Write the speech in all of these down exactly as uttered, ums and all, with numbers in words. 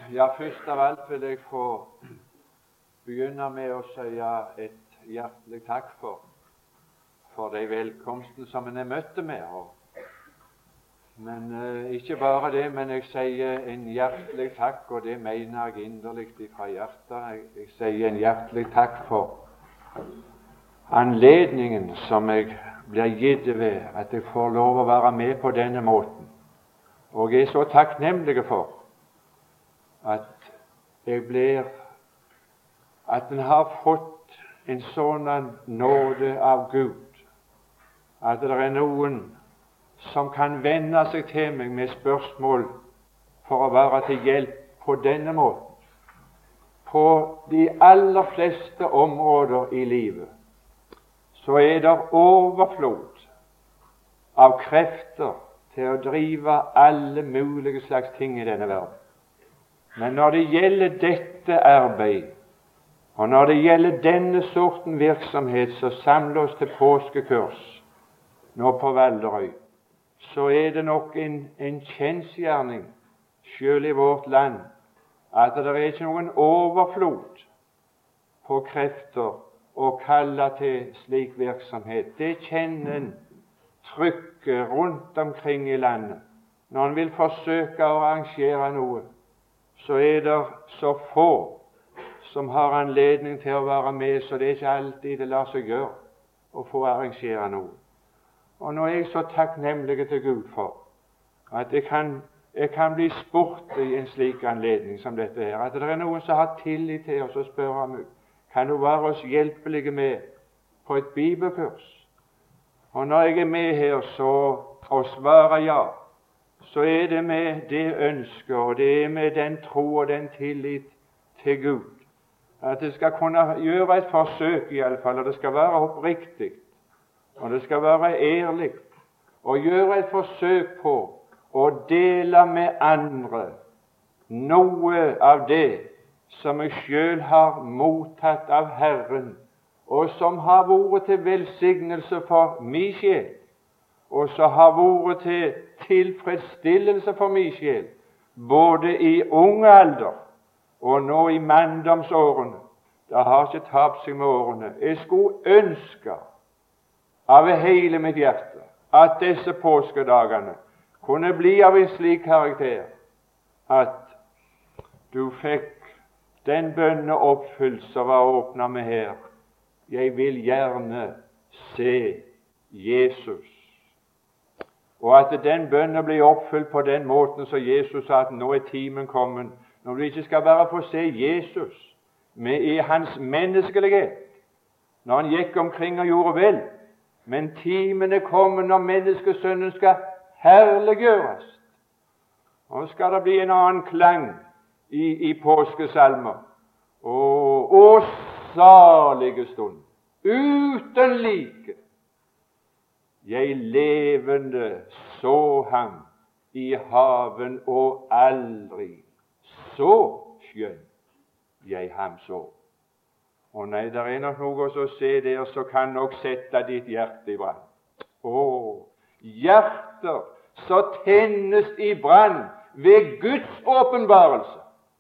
Ja, først av alt vil jeg få begynne med å si et hjertelig takk for for de velkomsten som en er møtt med. Men eh, ikke bare det, men jeg sier en hjertelig takk, og det mener jeg inderlig fra hjertet. Jeg, jeg sier en hjertelig takk for anledningen som jeg blir gitt ved at jeg får lov å være med på denne måten. Og jeg er så takknemlig for at jeg blir at en har fått en sånn nåde av Gud, at det er noen som kan vende seg til meg med spørsmål for å være til hjelp på denne måten. På de aller fleste områder i livet så er det overflod av krefter til å drive alle mulige slags ting i denne verden. Men når det gjelder dette arbeid, og når det gjelder denne sorten virksomhet som samler oss til påskekurs nå på Valderøy, så er det nok en, en kjensgjerning selv i vårt land at det er ikke noen overflod på krefter å kalle til slik virksomhet. Det kjenner en trykket rundt omkring i landet. Når en vil forsøke å arrangere noe, så er det så få som har anledning til å være med, så det er ikke alltid det lar seg gjøre å få arrangere noe. Og nå er jeg så takknemlig til Gud for at jeg kan, jeg kan bli spurt i en slik anledning som dette her, at det er noen som har tillit til oss og spør om kan du være oss hjelpelige med på et bibelkurs. Og når jeg er med her så, og svarer ja, så er det med det ønsket, og det er med den tro og den tillit til Gud, at det skal kunne gjøre et forsøk i alle fall, og det skal være oppriktig, og det skal være ærlig, og gjøre et forsøk på å dele med andre noe av det som jeg selv har mottatt av Herren, og som har vært til velsignelse for min sjel, og som har vært til tilfredsstillelse for min sjel, både i unge alder og nå i manndomsårene. Det har ikke tapt seg med årene. Jeg skulle ønske av hele mitt hjerte at disse påskedagene kunne bli av en slik karakter at du fikk den bønne oppfylt som var åpnet med her. Jeg vil gjerne se Jesus. Og at den bønnen blir oppfylt på den måten som Jesus sa at nå er timen kommet, når du ikke skal bare få se Jesus med i hans menneskelighet, når han gikk omkring og gjorde vel, men timen er kommet når menneskesønnen skal herliggjøres. Og skal det bli en annen klang i, i påskesalmer. Og, og salige stund, uten like. Jeg levende så ham i haven, og aldri så skjønn jeg ham så. Og nei, det er nok noe å se der som kan nok sette ditt hjerte i brann. Å, hjerter så tennes i brann ved Guds åpenbarelse.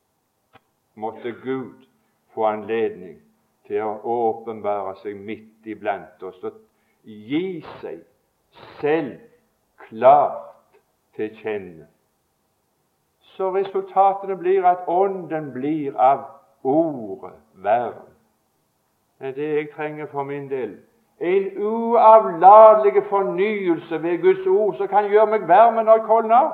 Måtte Gud få anledning til å åpenbare seg midt iblant oss og gi seg selv klart til kjenne. Så resultatene blir at ånden blir av ordet verden. Det er det jeg trenger for min del. En uavladelig fornyelse ved Guds ord som kan gjøre meg varm når jeg kolner.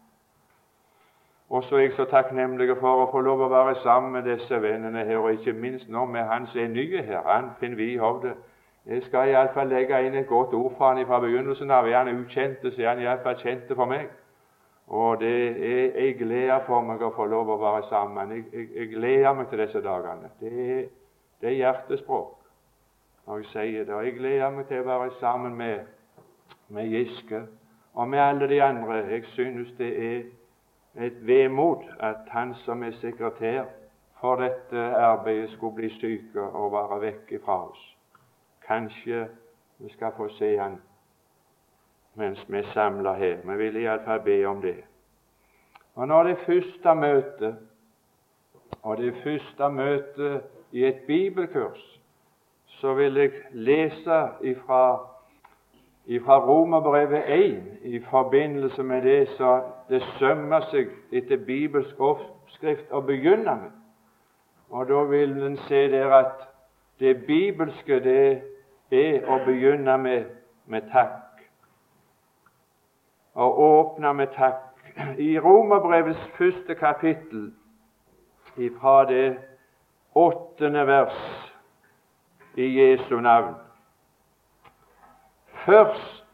Og så er jeg så takknemlig for å få lov å være sammen med disse vennene her, og ikke minst nå med han som er nye her, han Finn Vihovde. Jeg skal i alle fall legge inn et godt ord for han fra begynnelsen av. Er han ukjente, så er han i alle fall kjente for meg. Og det er en glede for meg å få lov å være sammen. Jeg, jeg, jeg gleder meg til disse dagene. Det er, det er hjertespråk når jeg sier det. Og jeg gleder meg til å være sammen med, med Giske og med alle de andre. Jeg synes det er et vemod at han som er sekretær for dette arbeidet skulle bli syk og være vekk fra oss. Kanskje vi skal få se han mens vi samler her. Vi vil i alle fall be om det. Og når det første møtet Og det første møtet i et bibelkurs, så vil jeg lese ifra, ifra Romerbrevet én i forbindelse med det så det sømmer seg etter bibelsk oppskrift å begynne med. Og da vil en se der at det bibelske, det er å begynne med, med takk. Å åpne med takk. I Romerbrevets første kapittel, ifra det åttende vers i Jesu navn. Først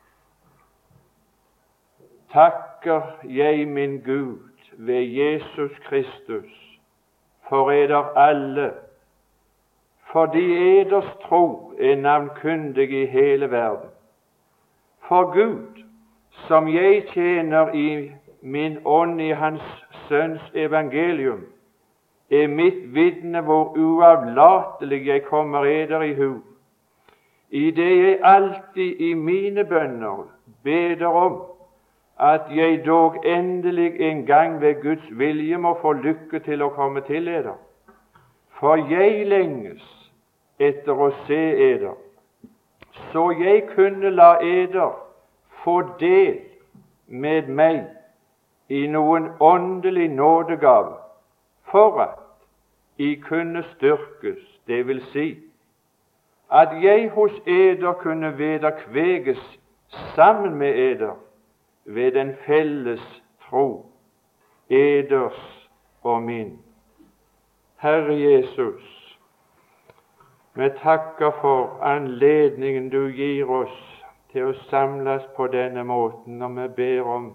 takker jeg min Gud ved Jesus Kristus for eder alle, fordi eders tro er navnkundig i hele verden. For Gud, som jeg tjener i min ånd i Hans Sønns evangelium, er mitt vitne hvor uavlatelig jeg kommer eder i hu, i det jeg alltid i mine bønner beder om at jeg dog endelig en gang ved Guds vilje må få lykke til å komme til eder. For jeg lenges etter å se eder, så jeg kunne la eder få del med meg i noen åndelig nådegave, for at I kunne styrkes, det vil si, at jeg hos eder kunne vederkveges sammen med eder ved den felles tro, eders og min. Herre Jesus, vi takker for anledningen du gir oss til å samles på denne måten, og vi ber om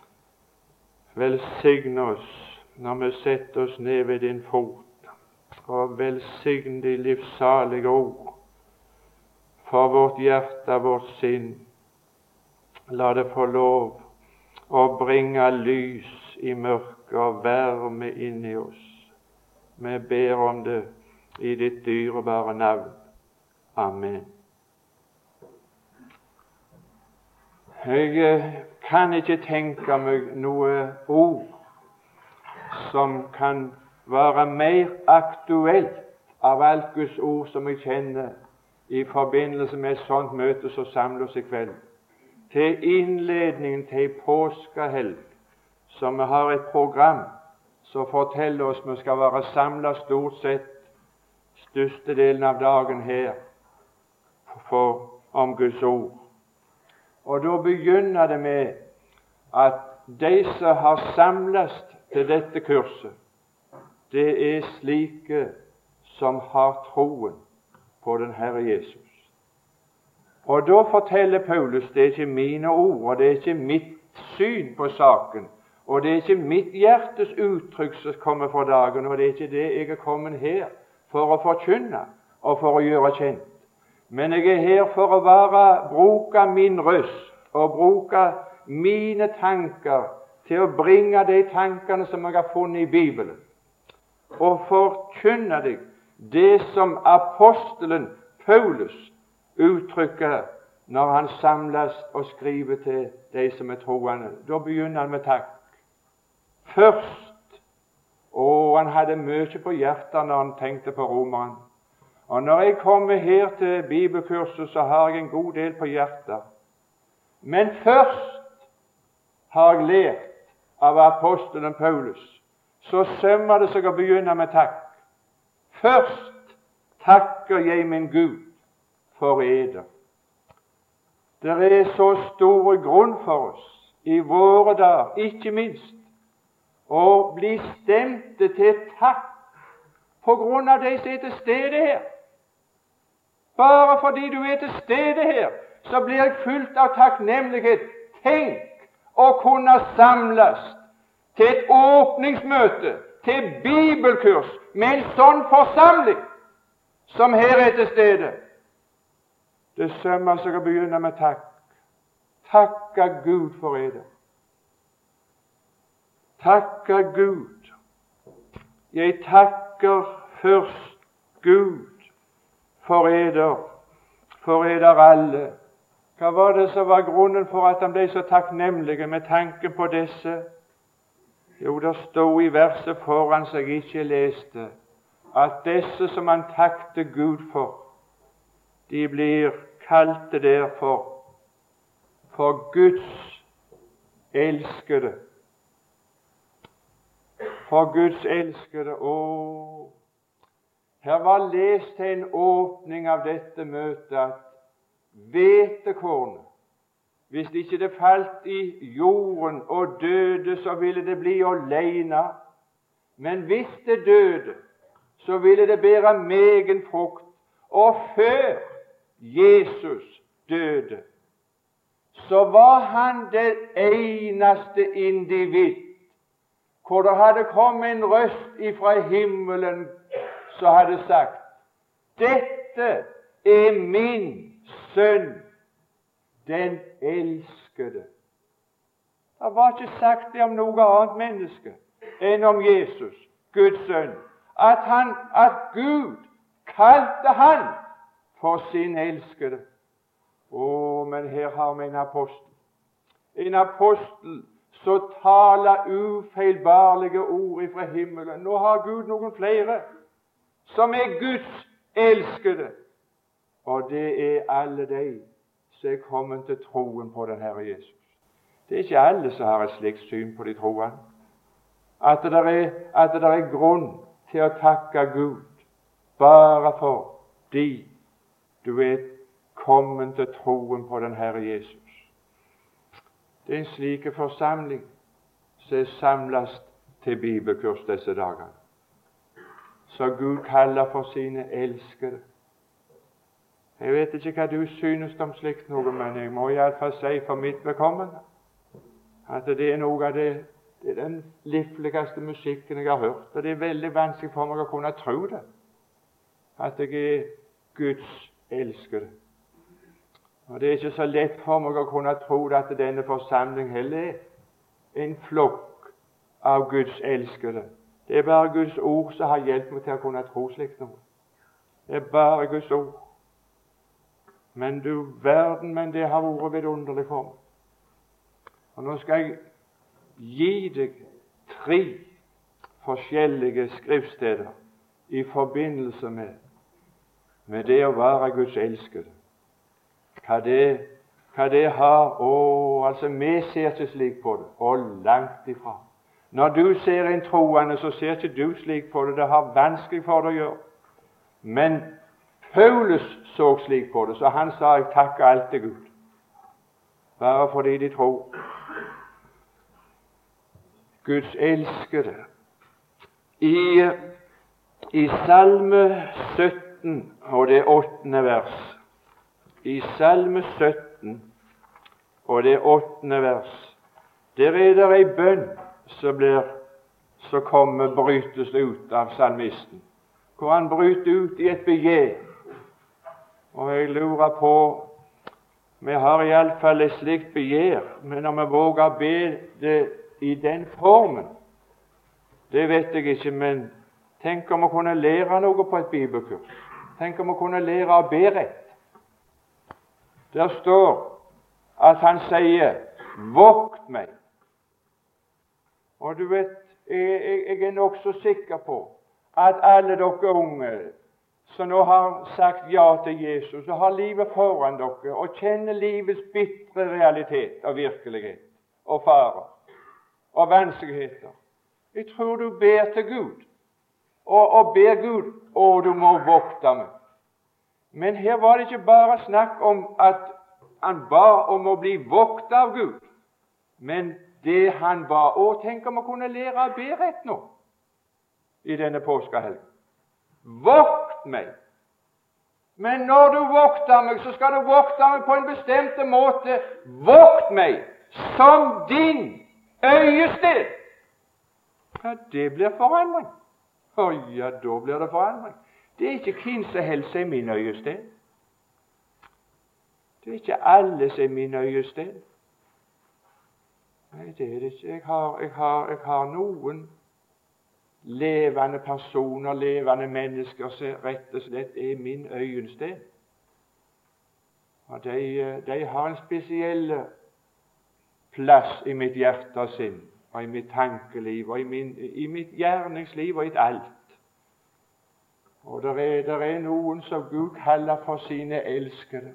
velsign oss når vi setter oss ned ved din fot, og velsign de livssalige ord for vårt hjerte, vårt sinn. La det få lov å bringe lys i mørket og varme inn i oss. Vi ber om det i ditt dyrebare navn. Amen. Jeg kan ikke tenke meg noe ord som kan være mer aktuelt av alt Guds ord som jeg kjenner i forbindelse med et sånt møte som samler oss i kveld. Til innledningen til en påskehelg, som vi har et program som forteller oss vi skal være samlet stort sett størstedelen av dagen her for, om Guds ord. Og da begynner det med at de som har samlet til dette kurset, det er slike som har troen på den Herre Jesus. Og da forteller Paulus, det er ikke mine ord, og det er ikke mitt syn på saken, og det er ikke mitt hjertes uttrykk som kommer for dagen, og det er ikke det jeg er kommet her for å forkynne og for å gjøre kjent. Men jeg er her for å være, bruke min røst og bruke mine tanker til å bringe de tankene som jeg har funnet i Bibelen, og forkynne deg det som apostelen Paulus uttrykker når han samles og skriver til de som er troende. Da begynner han med takk. Først, og han hadde mye på hjertet når han tenkte på romeren. Og når jeg kommer her til bibelkurset, så har jeg en god del på hjertet. Men først har jeg lært av apostelen Paulus, så sømmer det seg å begynne med takk. Først takker jeg min Gud for eder. Det er så stor grunn for oss i våre dager, ikke minst, å bli stemte til takk på grunn av de som er til stede her. Bare fordi du er til stede her, så blir jeg fylt av takknemlighet. Tenk å kunne samles til et åpningsmøte, til bibelkurs, med en sånn forsamling som her er til stede. Det sømmer seg å begynne med takk. Takke Gud for eder. Takke Gud. Jeg takker først Gud for eder, for eder alle. Hva var det som var grunnen for at han ble så takknemlige med tanke på disse? Jo, det stod i verset foran som jeg ikke leste, at disse som han takte Gud for, de blir kalte derfor for Guds elskede. For Guds elskede. Å, her var lest til en åpning av dette møtet at hvetekornet, hvis ikke det falt i jorden og døde, så ville det bli alene. Men hvis det døde, så ville det bære megen frukt. Og før Jesus døde, så var han det eneste individ hvor det hadde kommet en røst ifra himmelen som hadde sagt: dette er min sønn, den elskede. Det var ikke sagt det om noe annet menneske enn om Jesus, Guds sønn, at, han, at Gud kalte han for sin elskede. Å, men her har vi en apostel. En apostel som taler ufeilbarlige ord fra himmelen. Nå har Gud noen flere som er Guds elskede, og det er alle de som er kommet til troen på den Herre Jesus. Det er ikke alle som har et slikt syn på de troende, at det er, at det er grunn til å takke Gud bare for de du er kommet til troen på den Herre Jesus. Det er en slik forsamling som er samlet til bibelkurs disse dagene, så Gud kaller for sine elskede. Jeg vet ikke hva du synes om slikt noe, men jeg må i alle fall si for mitt vedkommende at det er noe av det, det er den livligste musikken jeg har hørt, og det er veldig vanskelig for meg å kunne tro det, at jeg er Guds elskede. Og det er ikke så lett for meg å kunne tro det at denne forsamling heller er en flokk av Guds elskede. Det er bare Guds ord som har hjulpet meg til å kunne tro slikt noe. Det er bare Guds ord. Men du verden, men det har vært vidunderlig for meg. Og nå skal jeg gi deg tre forskjellige skriftsteder i forbindelse med, med det å være Guds elskede. Hva det, hva det har, å, altså vi ser ikke slik på det, og langt ifra. Når du ser en troende, så ser ikke du slik på det, det har vanskelig for det å gjøre. Men Paulus så slik på det, så han sa: jeg takker alt til Gud, bare fordi de tror. Guds elskede. I, i Salme sytten, og det åttende vers, i Salme sytten, og det åttende vers, der er det ei bønn som blir, som kommer, brytes ut av salmisten, hvor han bryter ut i et begjær. Og jeg lurer på, vi har i alle fall et slikt begjær, men om vi våger å be det i den formen, det vet jeg ikke, men tenk om å kunne lære noe på et bibelkurs. Tenk om å kunne lære å be rett. Der står at han sier: vokt meg. Og du vet, jeg, jeg er nok så sikker på at alle dere unge som nå har sagt ja til Jesus og har livet foran dere og kjenner livets bitre realitet og virkelighet og farer og vanskeligheter, jeg tror du ber til Gud og, og ber Gud, og du må vokte meg. Men her var det ikke bare snakk om at han ba om å bli voktet av Gud, men det han ba. Og tenk om å kunne lære å be rett nå i denne påskehelgen. Vokt meg. Men når du vokter meg, så skal du vokte meg på en bestemt måte. Vokt meg som din øyested. Ja, det blir forandring. Å ja, da blir det forandring. Det er ikke hvem som helst er min øyested. Det er ikke alle som er min øyested. Nei, det er det ikke. Jeg har, jeg har, jeg har noen levende personer, levende mennesker som rett og slett er min øyested. Og de, de har en spesiell plass i mitt hjerte og sinn og i mitt tankeliv og i, min, i mitt gjerningsliv og i alt. Og det er, der er noen som Gud kaller for sine elskede.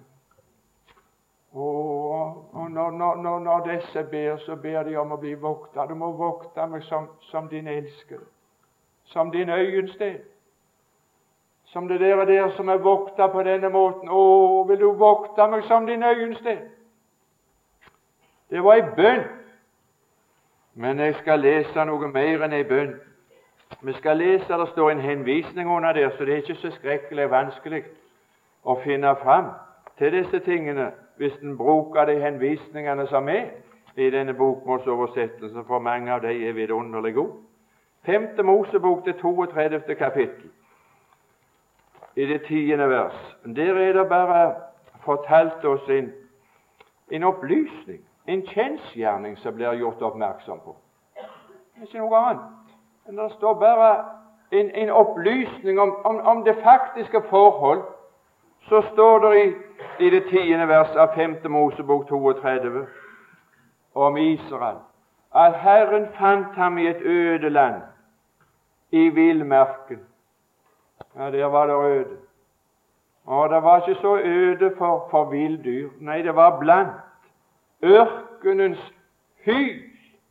Og, og når, når, når disse ber, så ber de om å bli vokta. Du må vokte meg som, som din elskede, som din øyensten. Som det der, der som er vokta på denne måten. Å, vil du vokte meg som din øyensten? Det var en bønn. Men jeg skal lese noe mer enn en bønn. Vi skal lese, det står en henvisning under der, så det er ikke så skrekkelig vanskelig å finne fram til disse tingene hvis en bruker de henvisningene som er i denne bokmålsoversettelsen, for mange av de er vidunderlig gode. Femte Mosebok, det toogtredivte kapittel, i det tiende vers. Der er det bare fortalt oss en, en opplysning, en kjensgjerning som blir gjort oppmerksom på. Det er ikke noe annet. Men det står bare en, en opplysning om, om, om det faktiske forhold. Så står det i, i det tiende vers av femte Mosebok toogtredivte om Israel at Herren fant ham i et øde land, i villmarken. Ja, der var det øde. Og det var ikke så øde for, for villdyr. Nei, det var blant ørkenens hyl.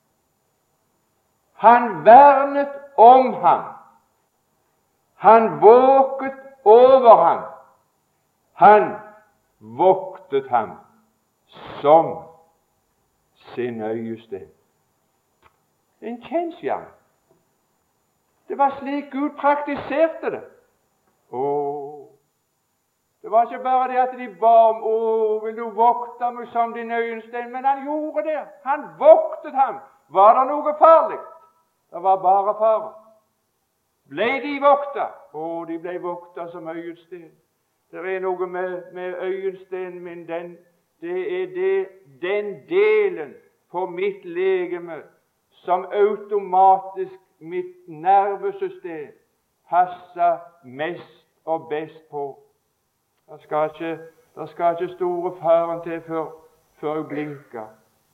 Han vernet om ham. Han våket over ham. Han voktet ham som sin øyesten. En kjensgjerning. Det var slik Gud praktiserte det. Åh, det var ikke bare det at de ba om «Åh, vil du vokte meg som din øyensten?» Men han gjorde det. Han voktet ham. Var det noe farlig? Det var bare fare. Ble de vokta? Åh, de ble vokta som øyensten. Det er noe med, med øyenstenen min, den, det er det, den delen på mitt legeme som automatisk mitt nervesystem passer mest og best på. Det skal ikke, det skal ikke store faren til før, før jeg blinker.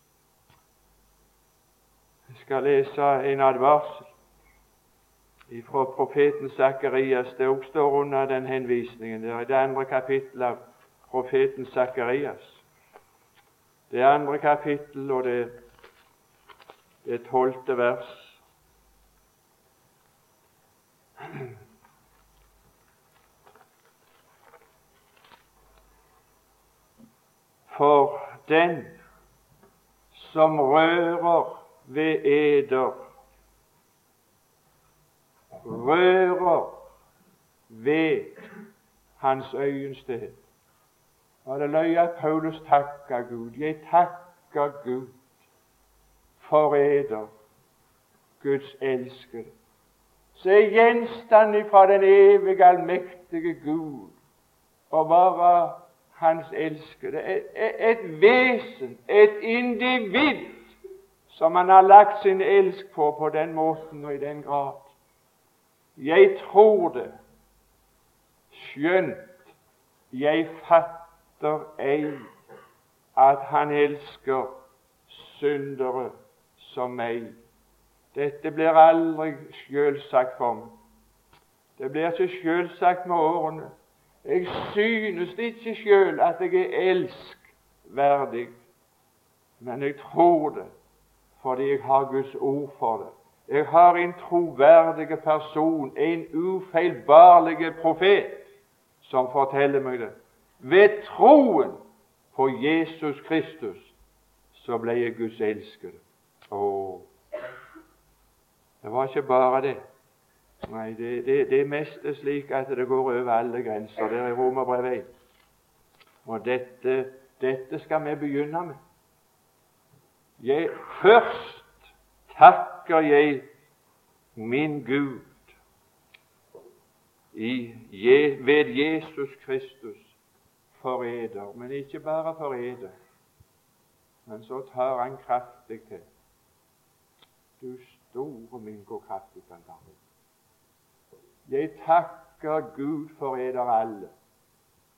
Jeg skal lese en advarsel fra profeten Sakarias. Det også står under den henvisningen. Det er i det andre kapittel av profeten Sakarias. Det andre kapittel, og det, det tolvte vers. For den som rører ved eder, rører ved hans øyensted. Og det løy at Paulus takka Gud. Jeg takker Gud for eder, Guds elskede. Så er gjenstand fra den evige, allmektige Gud å være hans elskede. Et, et, et vesen, et individ, som han har lagt sin elsk på på den måten og i den grad. Jeg tror det, skjønt jeg fatter ei at han elsker syndere som meg. Dette blir aldri selvsagt for meg. Det blir ikke selvsagt med årene. Jeg synes ikke selv at jeg er elskverdig, men jeg tror det, fordi jeg har Guds ord for det. Jeg har en troverdig person, en ufeilbarlig profet, som forteller meg det. Ved troen på Jesus Kristus, så ble jeg Guds elskede. Åh, det var ikke bare det. Nei, det, det, det mest er slik at det går over alle grenser. Det er i Romerbrevet. Og dette, dette skal vi begynne med. Jeg, først takker jeg min Gud i, ved Jesus Kristus for eder, men ikke bare for eder, men så tar han kraftig til. Du store min, hvor kraftig han tar til. Jeg takker Gud for eder alle.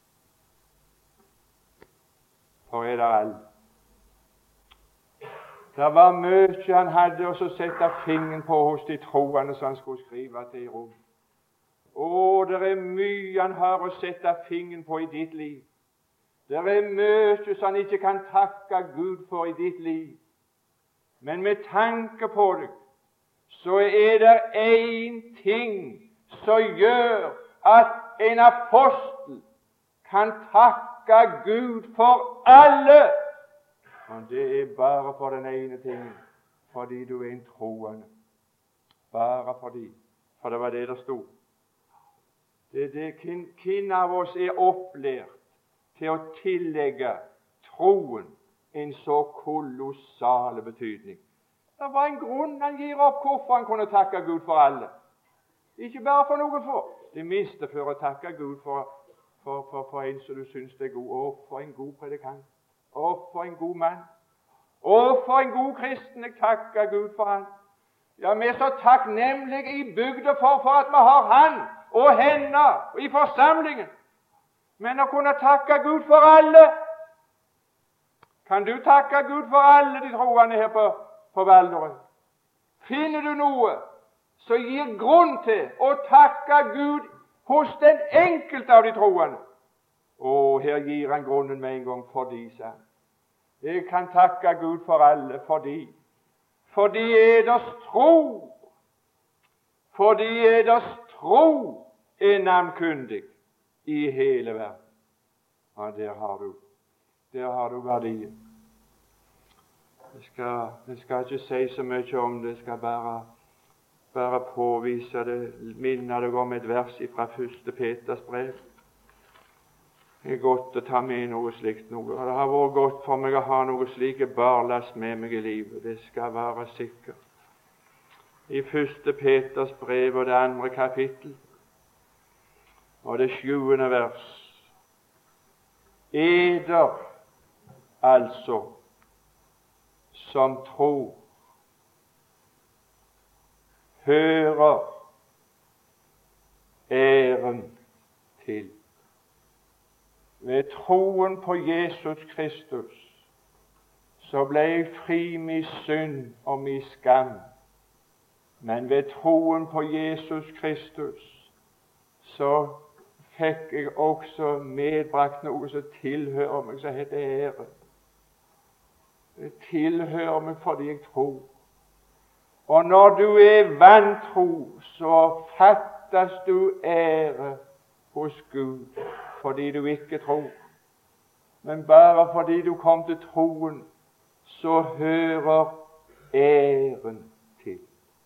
For eder alle. Det var mye han hadde å sette fingeren på hos de troende som han skulle skrive til i Rom. Å, det er mye han har å sette fingeren på i ditt liv. Det er mye som han ikke kan takke Gud for i ditt liv. Men med tanke på det, så er det én ting som gjør at en apostel kan takke Gud for alle. Og det er bare for den ene tingen, fordi du er en troende. Bare fordi. For det var det der stod. Det er det hvem av oss er opplært til å tillegge troen en så kolossal betydning. Det var en grunn han gir opp hvorfor han kunne takke Gud for alle. Ikke bare for noen få. Det minste for å takke Gud for, for, for, for en som du syns er god. Å, for en god predikant. Å, for en god mann. Å, for en god kristen. Jeg takker Gud for han. Ja, vi er så takknemlige i bygda for, for at vi har han og henne i forsamlingen. Men å kunne takke Gud for alle. Kan du takke Gud for alle de troende her på, på Valderen? Finner du noe som gir grunn til å takke Gud hos den enkelte av de troende? Å, her gir han grunnen med en gang fordi, sa han. Jeg kan takke Gud for alle fordi. Fordi eders tro, fordi eders tro er navnkundig i hele verden. Ja, der har du, der har du verdien. Jeg skal, jeg skal ikke si så mye om det, jeg skal bare, bare påvise det, minne deg om et vers fra første Peters brev. Det er godt å ta med noe slikt noe. Det har vært godt for meg å ha noe slike barlast med meg i livet, det skal være sikkert. I første Peters brev og det andre kapittel, og det sjuende vers. Eder, altså, som tror, hører æren til. Ved troen på Jesus Kristus så ble jeg fri min synd og min skam. Men ved troen på Jesus Kristus så fikk jeg også medbrakt noe som tilhører meg, som heter ære. Det tilhører meg fordi jeg tror. Og når du er vantro, så fattes du ære hos Gud fordi du ikke tror. Men bare fordi du kom til troen, så hører æren til.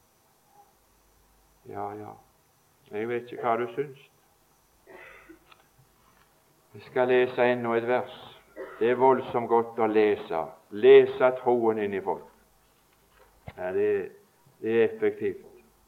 Ja, ja. Jeg vet ikke hva du syns. Jeg skal lese enda et vers. Det er voldsomt godt å lese. Lese troen inn i folk. Ja, det, det er effektivt.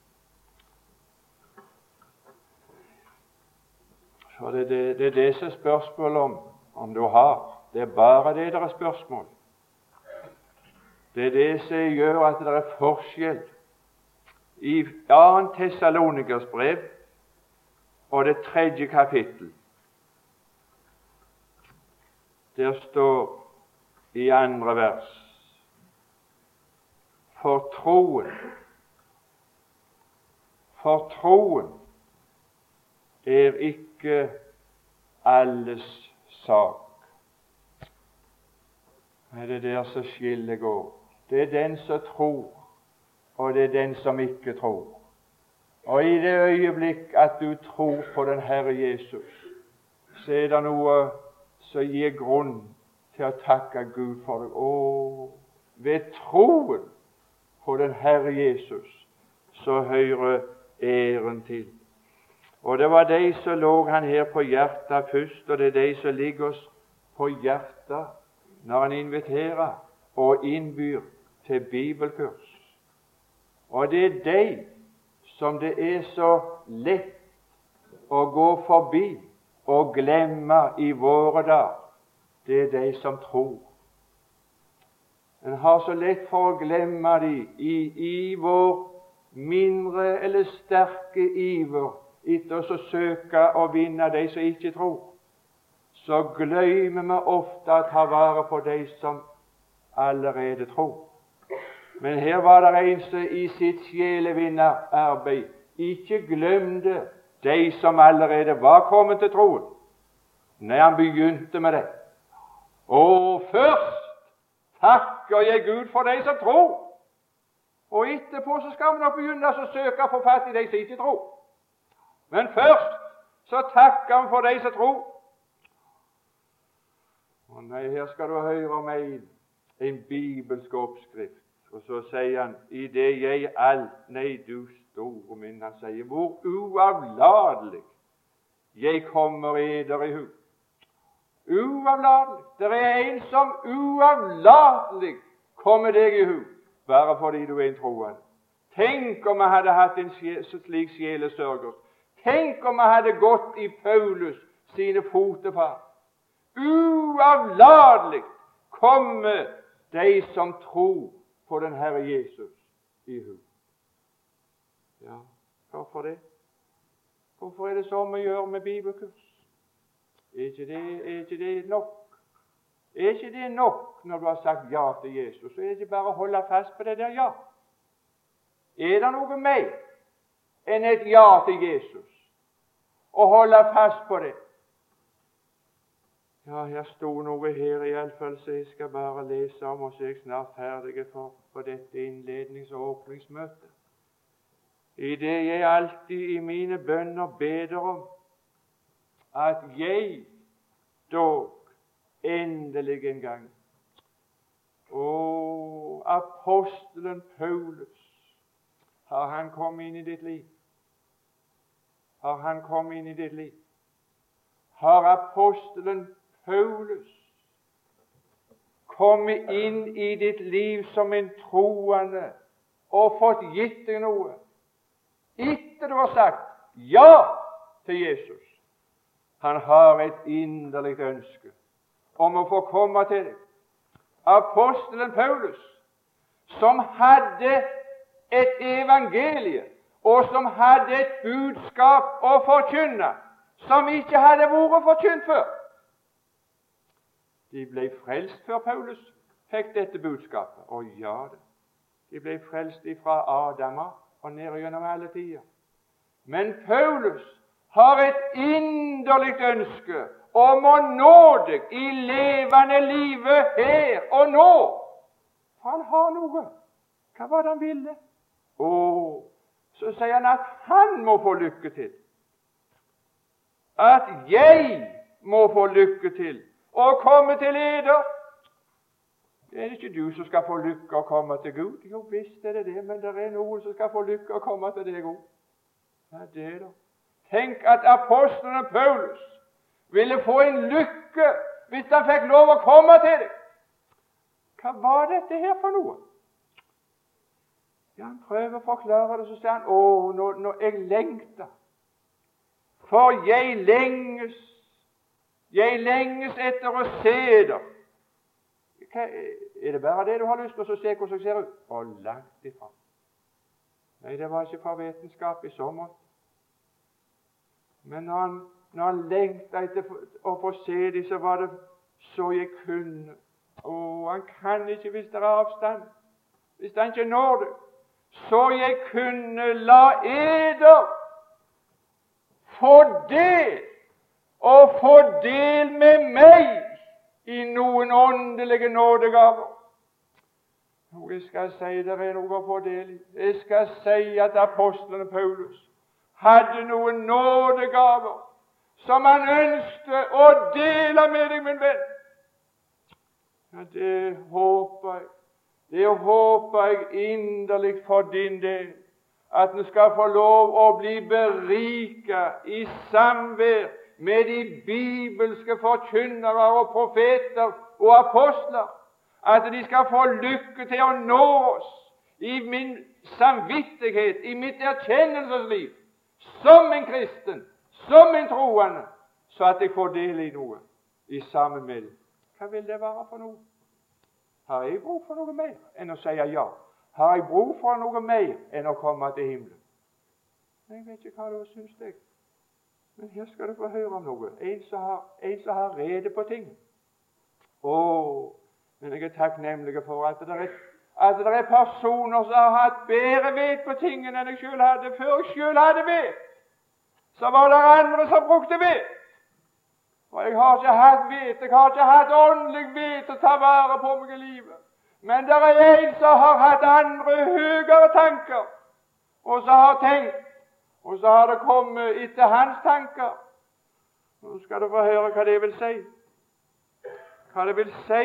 For det, det, det er det som er spørsmål om, om du har. Det er bare det der er spørsmål. Det er det som gjør at det er forskjell. I andre Tessalonikers brev og det tredje kapittel, der står i andre vers: For troen, for troen er ikke alles sak. Det er der som skillet går. Det er den som tror, og det er den som ikke tror. Og i det øyeblikk at du tror på den Herre Jesus, så er det noe som gir grunn til å takke Gud for deg. Å, ved troen på den Herre Jesus, så hører æren til. Og det var de som lå han her på hjertet først, og det er de som ligger oss på hjertet når han inviterer og innbyr til bibelkurs. Og det er de som det er så lett å gå forbi og glemme i våre dager. Det er de som tror. En har så lett for å glemme de i, i vår mindre eller sterke iver etter å søke å vinne de som ikke tror. Så glemmer vi ofte å ta vare på de som allerede tror. Men her var det en som i sitt sjelevinnerarbeid ikke glemte de som allerede var kommet til troen, når han begynte med det. Og først takker jeg Gud for de som tror, og etterpå så skal vi nok begynne å søke å få fatt i de som ikke tror. Men først så takker han for de som tror. Og nei, her skal du høre om en, en bibelsk oppskrift. Og så sier han, i det jeg alt, nei du store min, han sier, hvor uavladelig jeg kommer eder i hu. Uavladelig. Det er en som uavladelig kommer deg i hu, bare fordi du er en troende. Tenk om jeg hadde hatt en slik sjelesørger. Tenk om jeg hadde gått i Paulus sine fotefar. Uavladelig kommer de som tror på den Herre Jesus i hu. Ja, hvorfor det? Hvorfor er det sånn vi gjør med bibelkurs? Er ikke det, er ikke det nok? Er ikke det nok når du har sagt ja til Jesus? Så er det ikke bare å holde fast på det der ja. Er det noe mer enn et ja til Jesus? Å holde fast på det? Ja, her sto noe her i alle fall, så jeg skal bare lese om, og så er jeg snart ferdig for, for dette innlednings- og åpningsmøtet. I det jeg alltid i mine bønner beder om, at jeg dog endelig en gang, og apostelen Paulus, har han kommet inn i ditt liv? Har han kommet inn i ditt liv? Har apostelen Paulus kommet inn i ditt liv som en troende og fått gitt deg noe? Etter du har sagt ja til Jesus. Han har et inderlig ønske om å få komme til deg. Apostelen Paulus, som hadde et evangelie, og som hadde et budskap å forkynne, som ikke hadde vært forkynt før. De ble frelst før Paulus fikk dette budskapet. Og ja, de ble frelst ifra Adam og ned gjennom alle tider. Men Paulus har et inderlig ønske om å nå deg i levende livet her og nå. For han har noe. Hva var det han ville? Og så sier han at han må få lykke til. At jeg må få lykke til å komme til eder. Det er ikke du som skal få lykke å komme til Gud. Jo, visst er det det, men det er noen som skal få lykke å komme til deg òg. Ja, det da. Tenk at apostelen Paulus ville få en lykke hvis han fikk lov å komme til deg. Hva var dette her for noe? Ja, han prøver å forklare det, så sier han, å, nå, nå jeg lengter. For jeg lenges, jeg lenges etter å se deg. Hva, er det bare det du har lyst til å se hvordan det ser ut? Og langt ifra. Nei, det var ikke for vitenskap i så måte. Men når han, når han lengtet etter å få se dem, så var det så jeg kunne. Å, han kan ikke hvis det er avstand. Hvis han ikke når det. Så jeg kunne la eder få del, og få del med meg i noen åndelige nådegaver. Jeg skal si det er noe å få del i. Jeg skal si at apostelen Paulus hadde noen nådegaver som han ønsket å dele med deg, min venn. Ja, det håper jeg. Det håper jeg inderlig for din del, at du skal få lov å bli beriket i samvær med de bibelske forkynnere og profeter og apostler, at de skal få lykke til å nå oss i min samvittighet, i mitt erkjennelsesliv, som en kristen, som en troende, så at jeg får del i noe i sammen med dem. Hva vil det være for noe? Har jeg bruk for noe mer enn å si ja? Har jeg bruk for noe mer enn å komme til himmelen? Jeg vet ikke hva du syns, jeg. Men her skal du få høre om noe. En som har, en som har rede på ting. Å, men jeg er takknemlig for at det er, at det er personer som har hatt bedre vet på tingene enn jeg selv hadde. Før jeg selv hadde vet, så var det andre som brukte vet. Og jeg har ikke hatt vet, jeg har ikke hatt åndelig vet å ta vare på meg i livet. Men det er en som har hatt andre høyere tanker, og som har tenkt, og så har det kommet etter hans tanker. Nå skal du få høre hva det vil si. Hva det vil si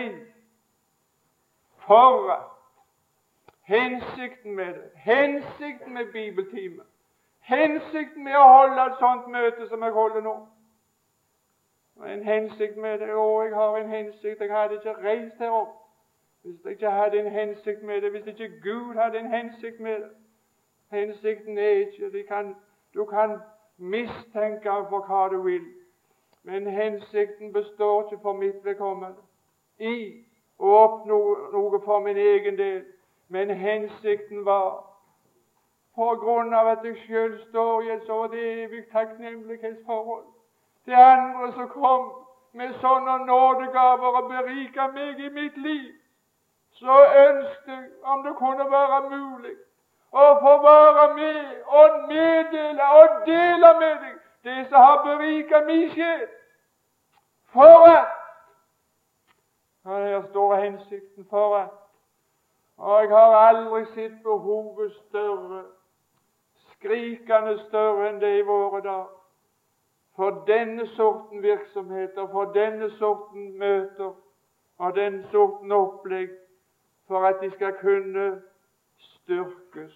for at hensikten med det, hensikten med bibeltime, hensikten med å holde et sånt møte som jeg holder nå. En hensikt med det, og jeg har en hensikt. Jeg hadde ikke reist her opp hvis jeg ikke hadde en hensikt med det, hvis ikke Gud hadde en hensikt med det. Hensikten er ikke, de kan, du kan mistenke for hva du vil, men hensikten består ikke for mitt vedkommende i å oppnå noe for min egen del, men hensikten var på grunn av at jeg selv står i et så evig takknemlighetsforhold til andre som kom med sånne nådegaver og berika meg i mitt liv. Så ønsket jeg, om det kunne være mulig, å få være med og meddele og dele med deg det som har berika min sjel. For at, og her står hensikten for at, og jeg har aldri sett behovet større, skrikende større enn det i våre dager, for denne sorten virksomheter, for denne sorten møter, og den sorten opplegg, for at de skal kunne styrkes.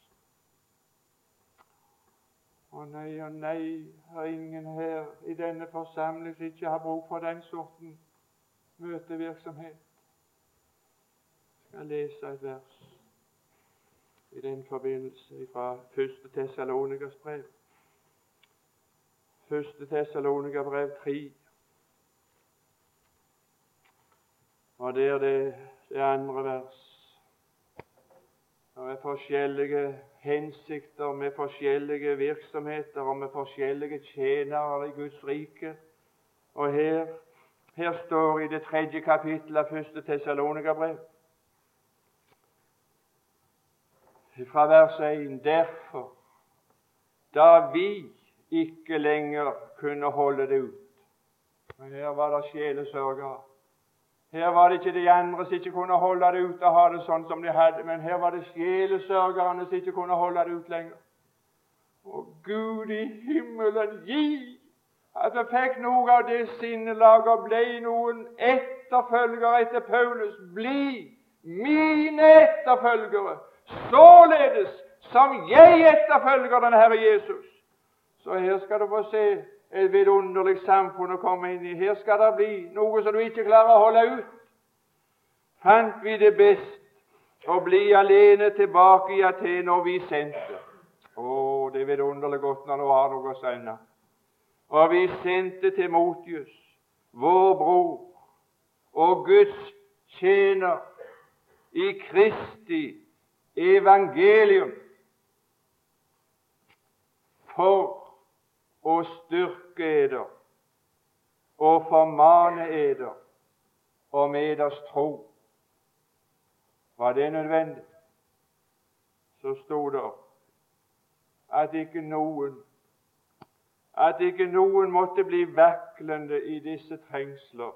Å nei, å nei, har ingen her i denne forsamling som ikke har bruk for den sorten møtevirksomhet. Jeg skal lese et vers i den forbindelse fra første Tessalonikers brev. første Tessalonikers brev tre. Og der det, det andre vers. Og med forskjellige hensikter, med forskjellige virksomheter og med forskjellige tjenere i Guds rike. Og her, her står i det tredje kapittel av første Tessalonikers brev, fra vers en, derfor, da vi ikke lenger kunne holde det ut. Men her var det sjelesørgere. Her var det ikke de andre som ikke kunne holde det ut og ha det sånn som de hadde, men her var det sjelesørgerne som ikke kunne holde det ut lenger. Og Gud i himmelen gi at vi fikk noe av det sinnelaget og ble noen etterfølgere etter Paulus. Bli mine etterfølgere, således som jeg etterfølger den Herre Jesus. Så her skal du få se et vidunderlig samfunn å komme inn i. Her skal det bli noe som du ikke klarer å holde ut. Fant vi det best å bli alene tilbake i Aten, og vi sendte. Å, det er vidunderlig godt når du har noe å sende. Og vi sendte Timotius, vår bror, og Guds tjener i Kristi evangelium, for å styrke eder og formane eder om eders tro. Var det nødvendig? Så stod det at ikke noen at ikke noen måtte bli vaklende i disse trengsler.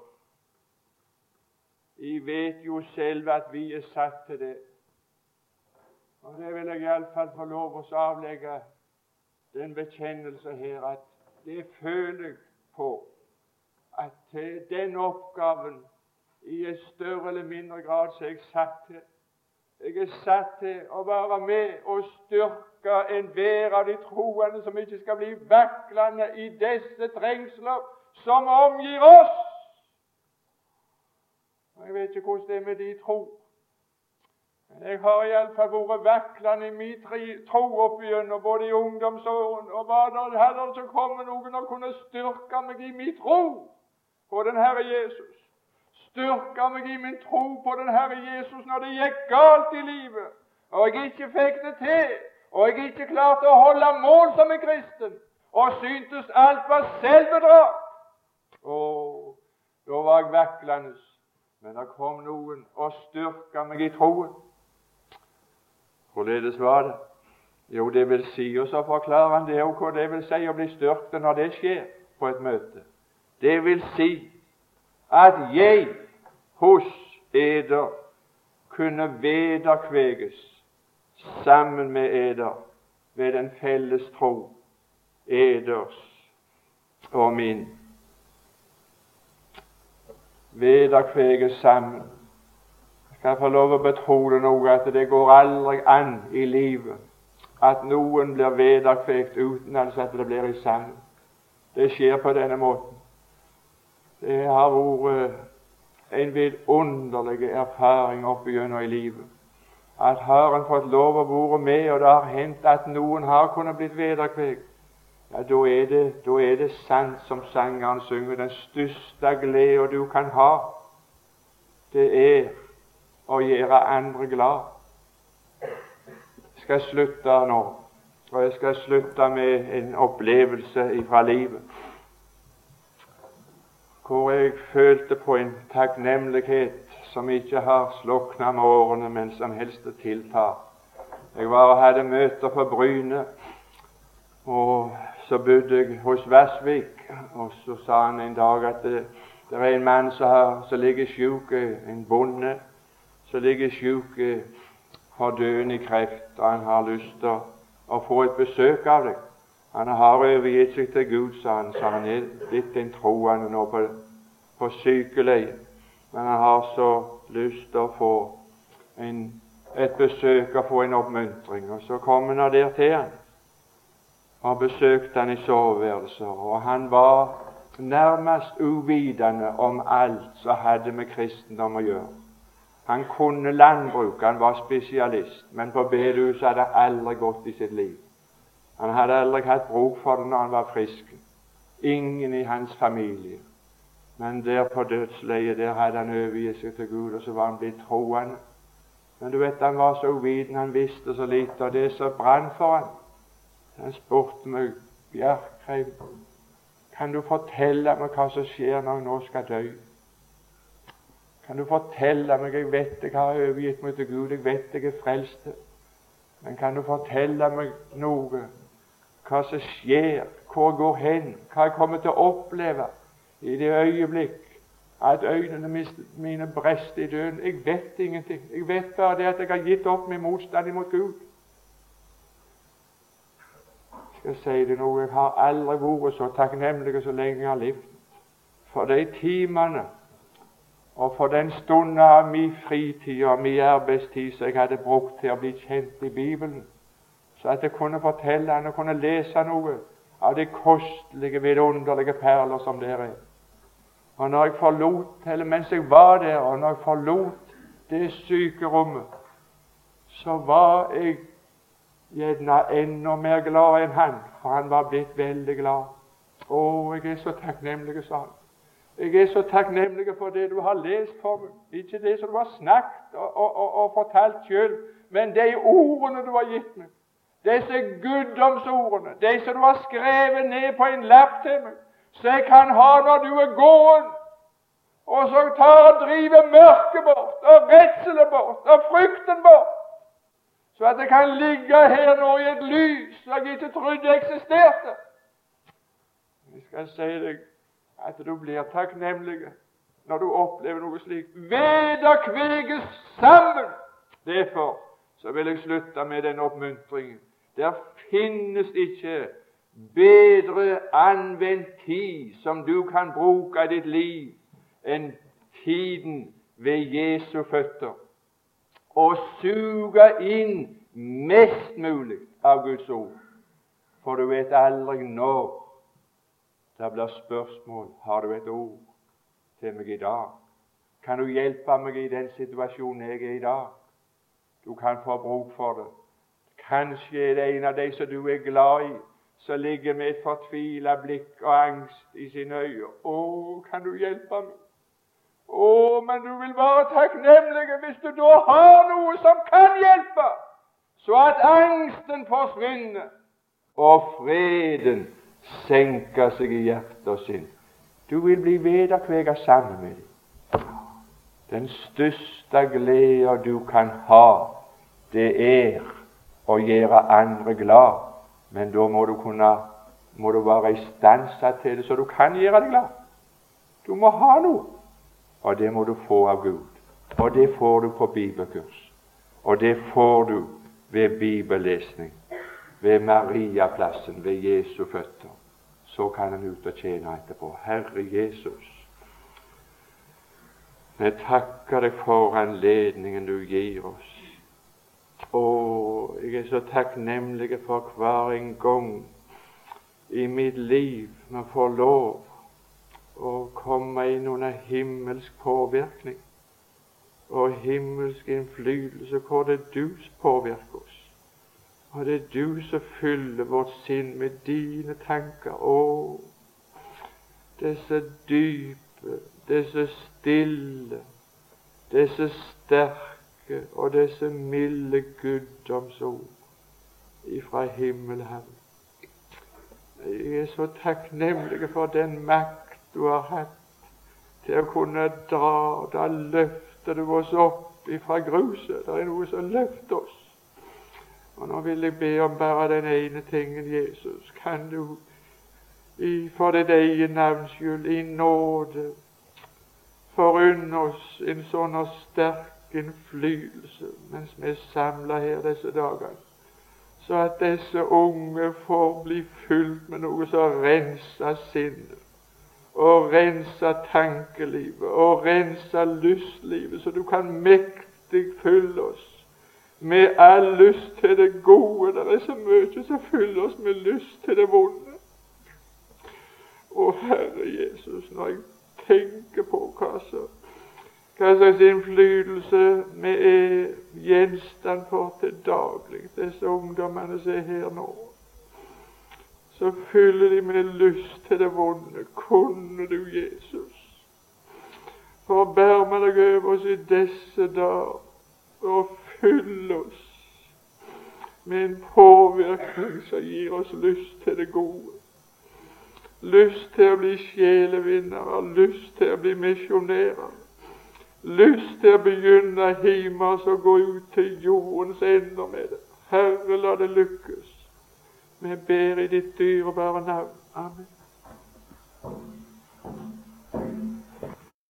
Vi vet jo selv at vi er satt til det. Og det vil jeg iallfall få lov å avlegge den bekjennelse her, at det føler jeg på, at til den oppgaven i en større eller mindre grad så er jeg satt til. Jeg er satt til å være med og styrke enhver av de troende som ikke skal bli vaklende i disse trengsler som omgir oss. Jeg vet ikke hvordan det er med de tro. Men jeg har iallfall vært vaklende i min tro opp igjennom, både i ungdomsåren, og var det hadde så kommet noen og kunne styrke meg i min tro på den Herre Jesus. Styrke meg i min tro på den Herre Jesus når det gikk galt i livet, og jeg ikke fikk det til, og jeg ikke klarte å holde mål som en kristen, og syntes alt var selvbedrag. Å, da var jeg vaklende, men det kom noen og styrka meg i troen. Hvorledes var det? Jo, det vil si, og så forklarer han det også hva det vil si å bli styrket når det skjer på et møte. Det vil si at jeg hos eder kunne vederkveges sammen med eder ved den felles tro, eders og min. Vederkveges sammen. Jeg skal få lov å betone noe, at det går aldri an i livet at noen blir vederkvegt uten altså at det blir i sammen. Det skjer på denne måten. Det har vært en vidunderlig erfaring opp igjennom i livet. At har en fått lov å være med, og det har hendt at noen har kunnet blitt vederkvegt, ja, da er det, da er det sant som sangeren synger, den største glede du kan ha, det er å gjøre andre glad. Jeg skal slutte nå, og jeg skal slutte med en opplevelse fra livet, hvor jeg følte på en takknemlighet som ikke har sluknet med årene, men som helst tiltar. Jeg var og hadde møter på Bryne, og så bodde jeg hos Vassvik, og så sa han en dag at det, det er en mann som, har, som ligger syk, en bonde, som ligger syk for døden i kreft, og han har lyst til å, å få et besøk av deg. Han har overgitt seg til Gud, sa han, så han er litt en troende nå på, på sykeleie. Men han har så lyst til å få en, et besøk og få en oppmuntring. Og så kom han der til han, og besøkte han i soveværelser, og han var nærmest uvidende om alt som hadde med kristendom å gjøre. Han kunne landbruk, han var spesialist, men på bedehuset hadde han aldri gått i sitt liv. Han hadde aldri hatt bruk for det når han var frisk. Ingen i hans familie. Men der på dødsleiet, der hadde han overgitt seg til Gud, og så var han blitt troende. Men du vet, han var så uviden, han visste så lite, og det så brann for han. Han spurte meg, Bjerkreim, kan du fortelle meg hva som skjer når jeg nå skal dø? Kan du fortelle meg, jeg vet jeg har overgitt meg til Gud, jeg vet jeg er frelst, men kan du fortelle meg noe, hva som skjer, hvor jeg går hen, hva jeg kommer til å oppleve i det øyeblikk at øynene mine brester i døden? Jeg vet ingenting. Jeg vet bare det at jeg har gitt opp min motstand imot Gud. Jeg skal si det noe, jeg har aldri vært så takknemlig så lenge jeg har levd for de timene og for den stunden av min fritid og min arbeidstid som jeg hadde brukt til å bli kjent i Bibelen, så at jeg kunne fortelle han og kunne lese noe av de kostelige, vidunderlige perler som der er. Og når jeg forlot, eller mens jeg var der, og når jeg forlot det sykerommet, så var jeg gjerne enda mer glad enn han, for han var blitt veldig glad. Å, jeg er så takknemlig, sa han. Jeg er så takknemlig for det du har lest for meg. Ikke det som du har snakket og, og, og, og fortalt selv, men de ordene du har gitt meg. Disse guddomsordene, de som du har skrevet ned på en lapp til meg, så jeg kan ha når du er gåen, og så tar og driver mørket bort, og redselen bort, og frykten bort, så at jeg kan ligge her nå i et lys som jeg ikke trodde eksisterte. Jeg skal si deg at du blir takknemlig når du opplever noe slikt. Vederkveges sammen. Derfor så vil jeg slutte med den oppmuntringen. Der finnes ikke bedre anvendt tid som du kan bruke i ditt liv enn tiden ved Jesu føtter, og suge inn mest mulig av Guds ord. For du vet aldri når det blir spørsmål. Har du et ord til meg i dag? Kan du hjelpe meg i den situasjonen jeg er i dag? Du kan få bruk for det. Kanskje er det en av de som du er glad i, som ligger med et fortvilet blikk og angst i sine øyne. Å, kan du hjelpe meg? Å, men du vil være takknemlig hvis du da har noe som kan hjelpe, så at angsten forsvinner, og freden senker seg i hjertet og sinn. Du vil bli vederkveget sammen med dem. Den største glede du kan ha, det er og gjøre andre glad, men da må du kunne må du være i stand til det, så du kan gjøre deg glad. Du må ha noe, og det må du få av Gud. Og det får du på bibelkurs, og det får du ved bibellesning, ved Mariaplassen, ved Jesu føtter. Så kan han ut og tjene etterpå. Herre Jesus, jeg takker deg for anledningen du gir oss. Og jeg er så takknemlig for hver en gang i mitt liv vi får lov å komme inn under himmelsk påvirkning og himmelsk innflytelse, hvor det er du som påvirker oss. Og det er du som fyller vårt sinn med dine tanker. Å, det er så dype, det er så stille, det er så sterke, og det er så milde guddomsord ifra himmelen, Herre. Jeg er så takknemlig for den makt du har hatt til å kunne dra. Da løfter du oss opp ifra gruset. Det er noe som løfter oss. Og nå vil jeg be om bare den ene tingen, Jesus. Kan du i, for ditt eget navns skyld i nåde forunne oss en sånn sterk innflytelse mens vi er samlet her disse dagene, så at disse unge får bli fylt med noe som renser sinnet, og renser tankelivet, og renser lystlivet, så du kan mektig fylle oss med all lyst til det gode. Det er så mye som fyller oss med lyst til det vonde. Å Herre Jesus, når jeg tenker på hva, så, hva slags innflytelse vi er gjenstand for til daglig, disse ungdommene som er her nå, så fyller de med lyst til det vonde. Kunne du, Jesus, forbarme deg over oss i disse dager, og fyll oss med en påvirkning som gir oss lyst til det gode, lyst til å bli sjelevinnere, lyst til å bli misjonærer, lyst til å begynne hjemme og gå ut til jordens ender med det. Herre, la det lykkes. Vi ber i ditt dyrebare navn. Amen.